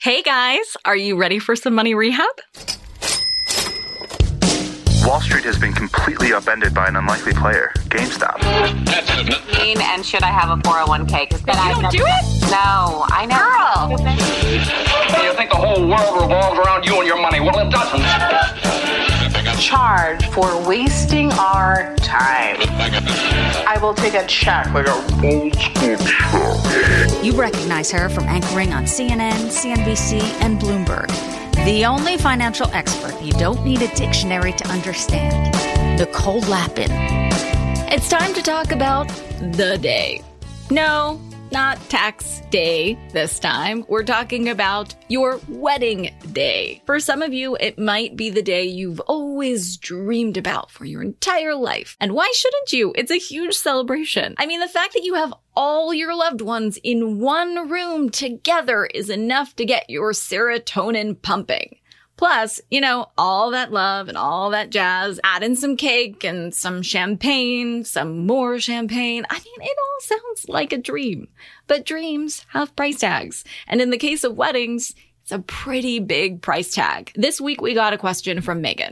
Hey guys, are you ready for some money rehab? Wall Street has been completely upended by an unlikely player, GameStop. And should I have a 401k? You don't do it? No, I know. Girl! You think the whole world revolves around you and your money? Well, it doesn't. Charge for wasting our time. I will take a check like a old school check. You recognize her from anchoring on CNN, CNBC, and Bloomberg. The only financial expert you don't need a dictionary to understand, Nicole Lapin. It's time to talk about the day. No, not tax day this time. We're talking about your wedding day. For some of you, it might be the day you've always dreamed about for your entire life. And why shouldn't you? It's a huge celebration. I mean, the fact that you have all your loved ones in one room together is enough to get your serotonin pumping. Plus, all that love and all that jazz, add in some cake and some champagne, some more champagne. I mean, it all sounds like a dream. But dreams have price tags. And in the case of weddings, it's a pretty big price tag. This week, we got a question from Megan.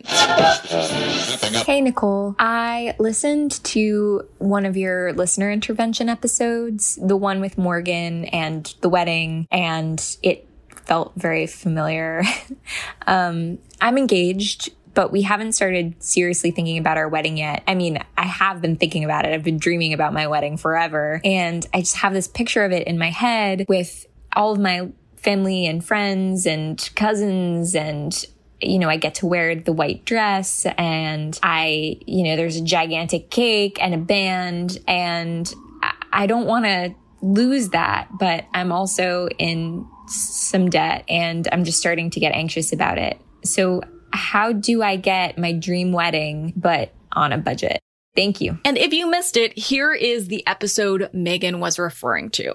Hey, Nicole. I listened to one of your listener intervention episodes, the one with Morgan and the wedding, and it felt very familiar. I'm engaged, but we haven't started seriously thinking about our wedding yet. I mean, I have been thinking about it. I've been dreaming about my wedding forever. And I just have this picture of it in my head with all of my family and friends and cousins, and I get to wear the white dress, and there's a gigantic cake and a band, and I don't want to lose that, but I'm also in some debt and I'm just starting to get anxious about it. So how do I get my dream wedding, but on a budget? Thank you. And if you missed it, here is the episode Megan was referring to.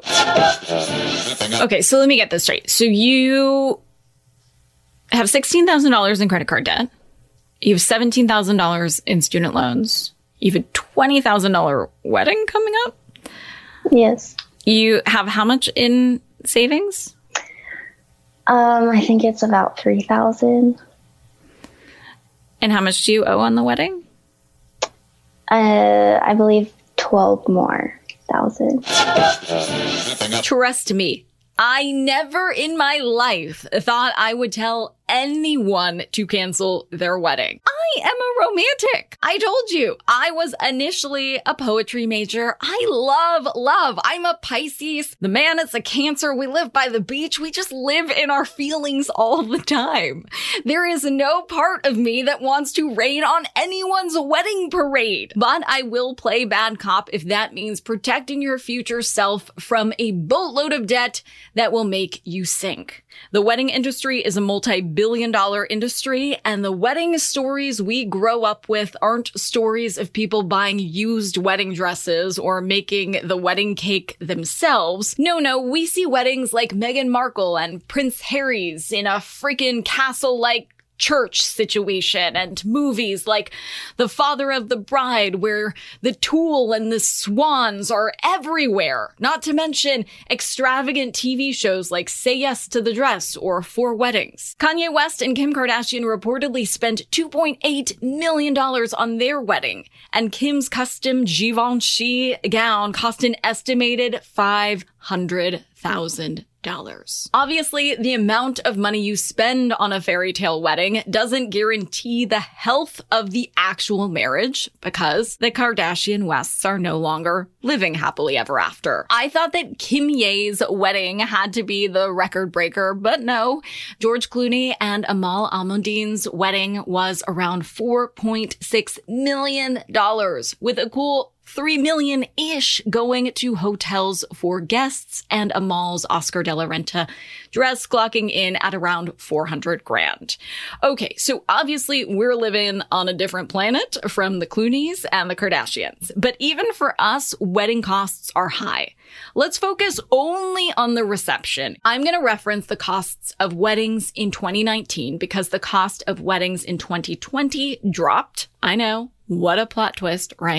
Okay, so let me get this straight. So you have $16,000 in credit card debt. You have $17,000 in student loans. You have a $20,000 wedding coming up. Yes. You have how much in savings? I think it's about 3,000. And how much do you owe on the wedding? I believe 12 more thousand. Trust me, I never in my life thought I would tell anyone to cancel their wedding. I am a romantic. I told you, I was initially a poetry major. I love love. I'm a Pisces. The man is a Cancer. We live by the beach. We just live in our feelings all the time. There is no part of me that wants to rain on anyone's wedding parade. But I will play bad cop if that means protecting your future self from a boatload of debt that will make you sink. The wedding industry is a multi-billion-dollar industry, and the wedding stories we grow up with aren't stories of people buying used wedding dresses or making the wedding cake themselves. No, we see weddings like Meghan Markle and Prince Harry's in a freaking castle-like church situation, and movies like The Father of the Bride, where the tulle and the swans are everywhere. Not to mention extravagant TV shows like Say Yes to the Dress or Four Weddings. Kanye West and Kim Kardashian reportedly spent $2.8 million on their wedding, and Kim's custom Givenchy gown cost an estimated $500,000. Obviously, the amount of money you spend on a fairy tale wedding doesn't guarantee the health of the actual marriage, because the Kardashian Wests are no longer living happily ever after. I thought that Kim Ye's wedding had to be the record breaker, but no. George Clooney and Amal Almuddin's wedding was around $4.6 million, with a cool $3 million-ish going to hotels for guests, and Amal's Oscar de la Renta dress clocking in at around $400,000. Okay, so obviously we're living on a different planet from the Clooneys and the Kardashians. But even for us, wedding costs are high. Let's focus only on the reception. I'm going to reference the costs of weddings in 2019 because the cost of weddings in 2020 dropped. I know. What a plot twist, right?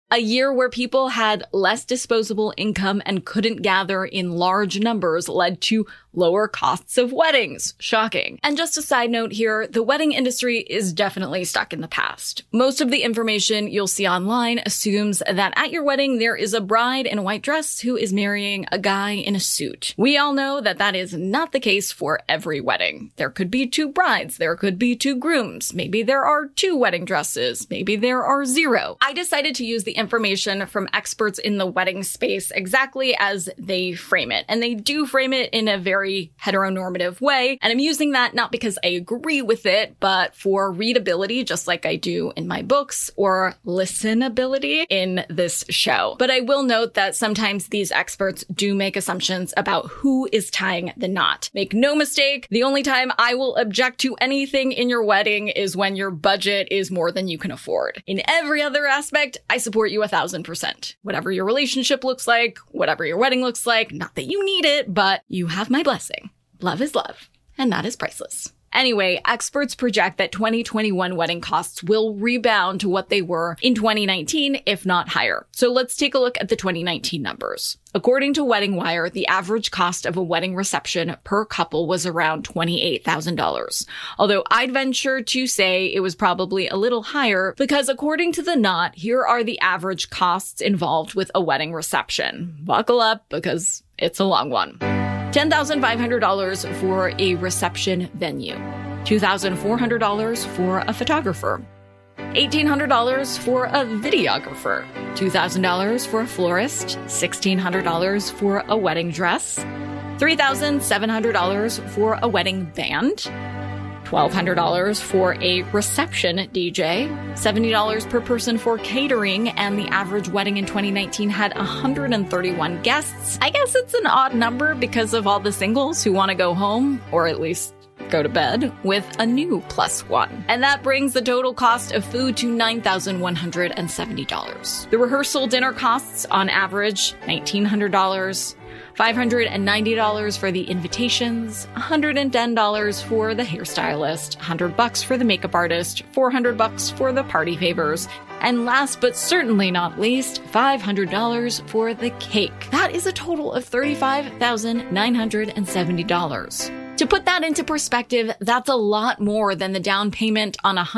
A year where people had less disposable income and couldn't gather in large numbers led to lower costs of weddings. Shocking. And just a side note here, the wedding industry is definitely stuck in the past. Most of the information you'll see online assumes that at your wedding there is a bride in a white dress who is marrying a guy in a suit. We all know that that is not the case for every wedding. There could be 2 brides, there could be 2 grooms, maybe there are 2 wedding dresses, maybe there are 0. I decided to use the information from experts in the wedding space exactly as they frame it. And they do frame it in a very heteronormative way. And I'm using that not because I agree with it, but for readability, just like I do in my books, or listenability in this show. But I will note that sometimes these experts do make assumptions about who is tying the knot. Make no mistake, the only time I will object to anything in your wedding is when your budget is more than you can afford. In every other aspect, I support you 1,000%. Whatever your relationship looks like, whatever your wedding looks like, not that you need it, but you have my blessing. Love is love, and that is priceless. Anyway, experts project that 2021 wedding costs will rebound to what they were in 2019, if not higher. So let's take a look at the 2019 numbers. According to Wedding Wire, the average cost of a wedding reception per couple was around $28,000. Although I'd venture to say it was probably a little higher because according to The Knot, here are the average costs involved with a wedding reception. Buckle up because it's a long one. $10,500 for a reception venue, $2,400 for a photographer, $1,800 for a videographer, $2,000 for a florist, $1,600 for a wedding dress, $3,700 for a wedding band, $1,200 for a reception DJ, $70 per person for catering, and the average wedding in 2019 had 131 guests. I guess it's an odd number because of all the singles who want to go home, or at least go to bed, with a new +1. And that brings the total cost of food to $9,170. The rehearsal dinner costs, on average, $1,900. $590 for the invitations, $110 for the hairstylist, $100 for the makeup artist, $400 for the party favors, and last but certainly not least, $500 for the cake. That is a total of $35,970. To put that into perspective, that's a lot more than the down payment on a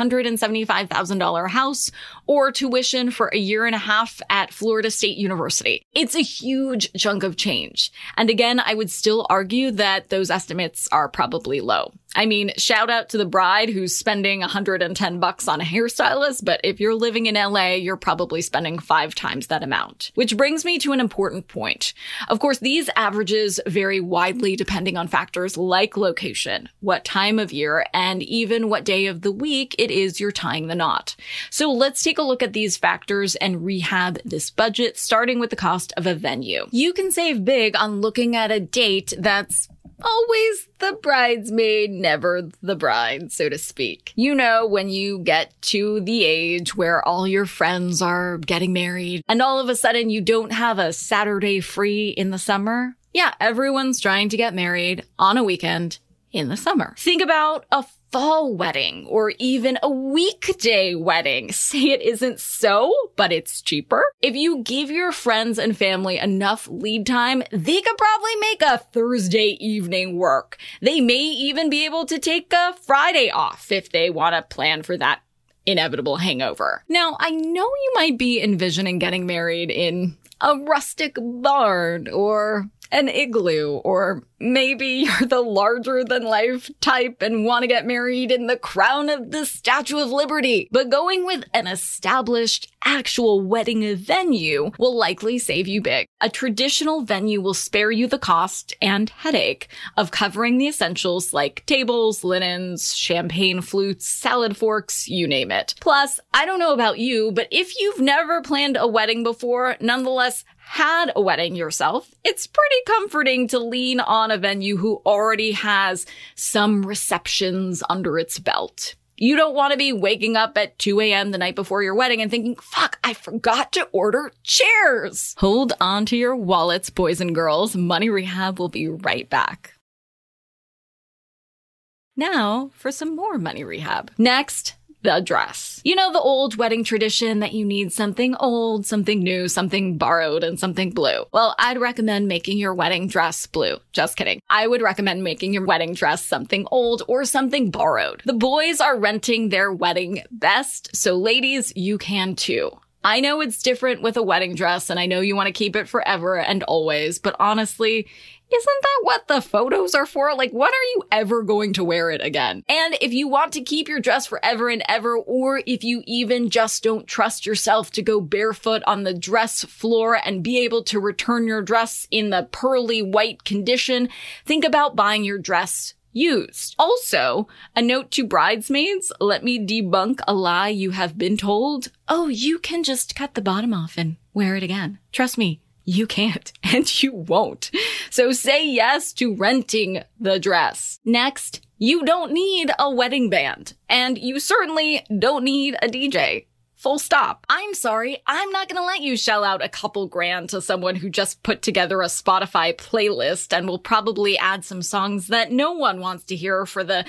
$175,000 house or tuition for a year and a half at Florida State University. It's a huge chunk of change. And again, I would still argue that those estimates are probably low. I mean, shout out to the bride who's spending $110 on a hairstylist, but if you're living in LA, you're probably spending 5 times that amount. Which brings me to an important point. Of course, these averages vary widely depending on factors like location, what time of year, and even what day of the week it is you're tying the knot. So let's take a look at these factors and rehab this budget, starting with the cost of a venue. You can save big on looking at a date that's always the bridesmaid, never the bride, so to speak. You know, when you get to the age where all your friends are getting married and all of a sudden you don't have a Saturday free in the summer. Yeah, everyone's trying to get married on a weekend in the summer. Think about a fall wedding or even a weekday wedding. Say it isn't so, but it's cheaper. If you give your friends and family enough lead time, they could probably make a Thursday evening work. They may even be able to take a Friday off if they want to plan for that inevitable hangover. Now, I know you might be envisioning getting married in a rustic barn or an igloo, or maybe you're the larger-than-life type and want to get married in the crown of the Statue of Liberty. But going with an established, actual wedding venue will likely save you big. A traditional venue will spare you the cost and headache of covering the essentials like tables, linens, champagne flutes, salad forks, you name it. Plus, I don't know about you, but if you've never planned a wedding before, nonetheless had a wedding yourself, it's pretty comforting to lean on a venue who already has some receptions under its belt. You don't want to be waking up at 2 a.m. the night before your wedding and thinking, fuck, I forgot to order chairs. Hold on to your wallets, boys and girls. Money Rehab will be right back. Now for some more Money Rehab. Next, the dress. You know, the old wedding tradition that you need something old, something new, something borrowed, and something blue. Well, I'd recommend making your wedding dress blue. Just kidding. I would recommend making your wedding dress something old or something borrowed. The boys are renting their wedding best, so ladies, you can too. I know it's different with a wedding dress, and I know you want to keep it forever and always, but honestly, isn't that what the photos are for? Like, when are you ever going to wear it again? And if you want to keep your dress forever and ever, or if you even just don't trust yourself to go barefoot on the dress floor and be able to return your dress in the pearly white condition, think about buying your dress used. Also, a note to bridesmaids, let me debunk a lie you have been told. Oh, you can just cut the bottom off and wear it again. Trust me, you can't, and you won't. So say yes to renting the dress. Next, you don't need a wedding band, and you certainly don't need a DJ. Full stop. I'm sorry, I'm not gonna let you shell out a couple grand to someone who just put together a Spotify playlist and will probably add some songs that no one wants to hear for the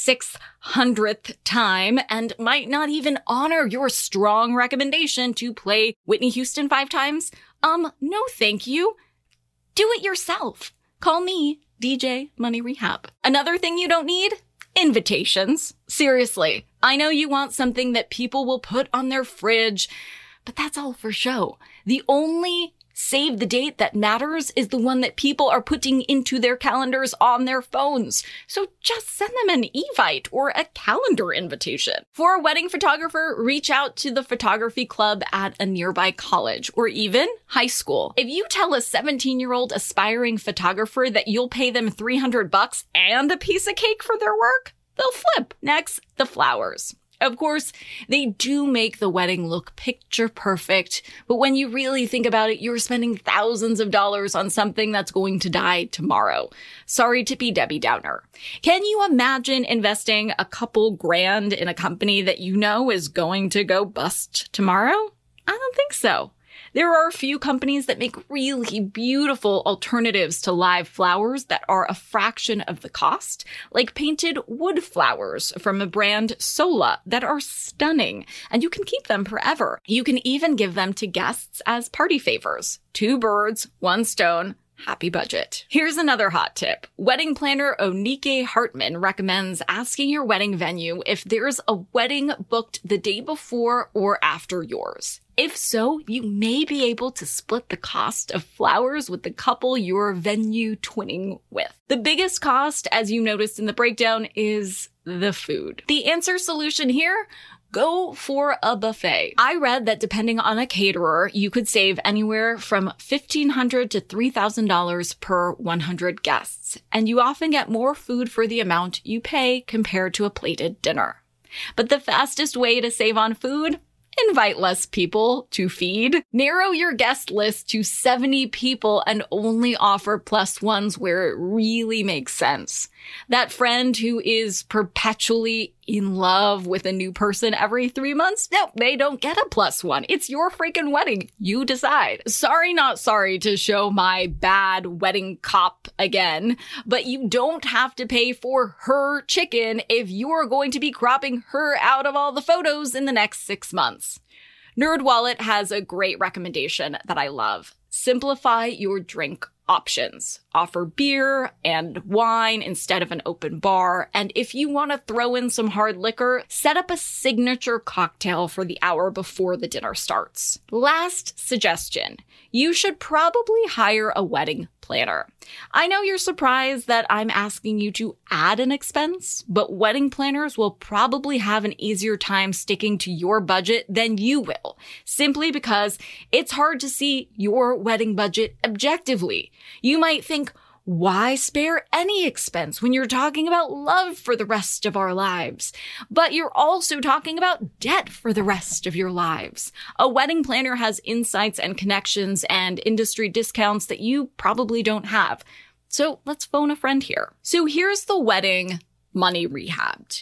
600th time and might not even honor your strong recommendation to play Whitney Houston 5 times. No thank you. Do it yourself. Call me, DJ Money Rehab. Another thing you don't need? Invitations. Seriously, I know you want something that people will put on their fridge, but that's all for show. The only save the date that matters is the one that people are putting into their calendars on their phones. So just send them an Evite or a calendar invitation. For a wedding photographer, reach out to the photography club at a nearby college or even high school. If you tell a 17-year-old aspiring photographer that you'll pay them $300 and a piece of cake for their work, they'll flip. Next, the flowers. Of course, they do make the wedding look picture perfect, but when you really think about it, you're spending thousands of dollars on something that's going to die tomorrow. Sorry to be Debbie Downer. Can you imagine investing a couple grand in a company that you know is going to go bust tomorrow? I don't think so. There are a few companies that make really beautiful alternatives to live flowers that are a fraction of the cost, like painted wood flowers from a brand Sola that are stunning, and you can keep them forever. You can even give them to guests as party favors. 2 birds, 1 stone. Happy budget. Here's another hot tip. Wedding planner Onike Hartman recommends asking your wedding venue if there's a wedding booked the day before or after yours. If so, you may be able to split the cost of flowers with the couple you're venue twinning with. The biggest cost, as you noticed in the breakdown, is the food. The answer solution here? Go for a buffet. I read that depending on a caterer, you could save anywhere from $1,500 to $3,000 per 100 guests, and you often get more food for the amount you pay compared to a plated dinner. But the fastest way to save on food? Invite less people to feed. Narrow your guest list to 70 people and only offer +1s where it really makes sense. That friend who is perpetually in love with a new person every 3 months? No, they don't get a +1. It's your freaking wedding. You decide. Sorry, not sorry to show my bad wedding cop again, but you don't have to pay for her chicken if you're going to be cropping her out of all the photos in the next 6 months. NerdWallet has a great recommendation that I love. Simplify your drink options. Offer beer and wine instead of an open bar. And if you want to throw in some hard liquor, set up a signature cocktail for the hour before the dinner starts. Last suggestion. You should probably hire a wedding planner. I know you're surprised that I'm asking you to add an expense, but wedding planners will probably have an easier time sticking to your budget than you will, simply because it's hard to see your wedding budget objectively. You might think, why spare any expense when you're talking about love for the rest of our lives? But you're also talking about debt for the rest of your lives. A wedding planner has insights and connections and industry discounts that you probably don't have. So let's phone a friend here. So here's the wedding money rehabbed.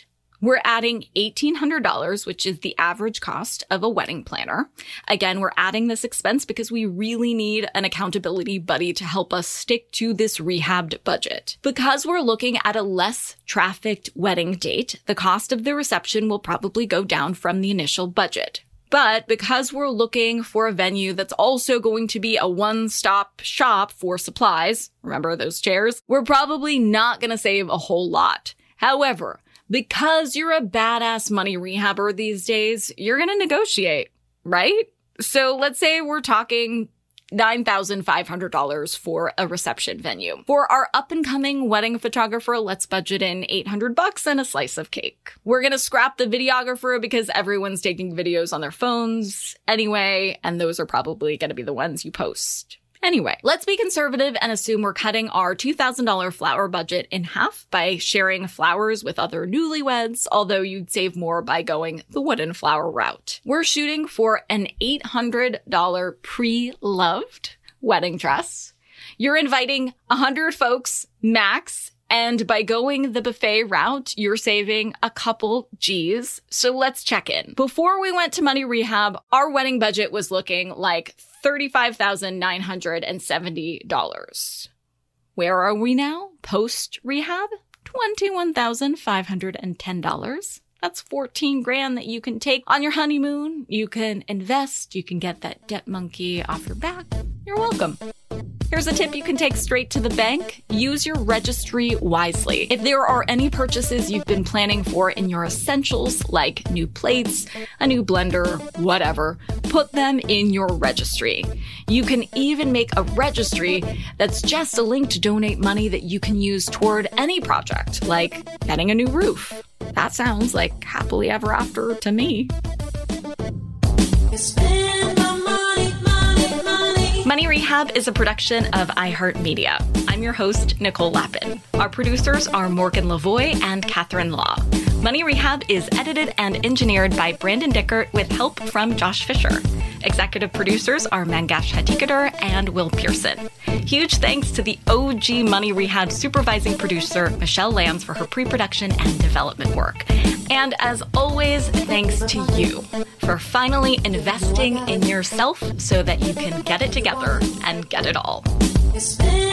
We're adding $1,800, which is the average cost of a wedding planner. Again, we're adding this expense because we really need an accountability buddy to help us stick to this rehabbed budget. Because we're looking at a less trafficked wedding date, the cost of the reception will probably go down from the initial budget. But because we're looking for a venue that's also going to be a one-stop shop for supplies, remember those chairs, we're probably not going to save a whole lot. However, because you're a badass money rehabber these days, you're going to negotiate, right? So let's say we're talking $9,500 for a reception venue. For our up-and-coming wedding photographer, let's budget in $800 and a slice of cake. We're going to scrap the videographer because everyone's taking videos on their phones anyway, and those are probably going to be the ones you post. Anyway, let's be conservative and assume we're cutting our $2,000 flower budget in half by sharing flowers with other newlyweds, although you'd save more by going the wooden flower route. We're shooting for an $800 pre-loved wedding dress. You're inviting 100 folks max, and by going the buffet route, you're saving a couple G's. So let's check in. Before we went to Money Rehab, our wedding budget was looking like $35,970. Where are we now? Post-rehab? $21,510. That's $14,000 that you can take on your honeymoon. You can invest. You can get that debt monkey off your back. You're welcome. Here's a tip you can take straight to the bank. Use your registry wisely. If there are any purchases you've been planning for in your essentials, like new plates, a new blender, whatever, put them in your registry. You can even make a registry that's just a link to donate money that you can use toward any project, like getting a new roof. That sounds like happily ever after to me. Money Rehab is a production of iHeartMedia. I'm your host, Nicole Lappin. Our producers are Morgan Lavoie and Catherine Law. Money Rehab is edited and engineered by Brandon Dickert with help from Josh Fisher. Executive producers are Mangesh Hattikudur and Will Pearson. Huge thanks to the OG Money Rehab supervising producer, Michelle Lands, for her pre-production and development work. And as always, thanks to you for finally investing in yourself so that you can get it together and get it all.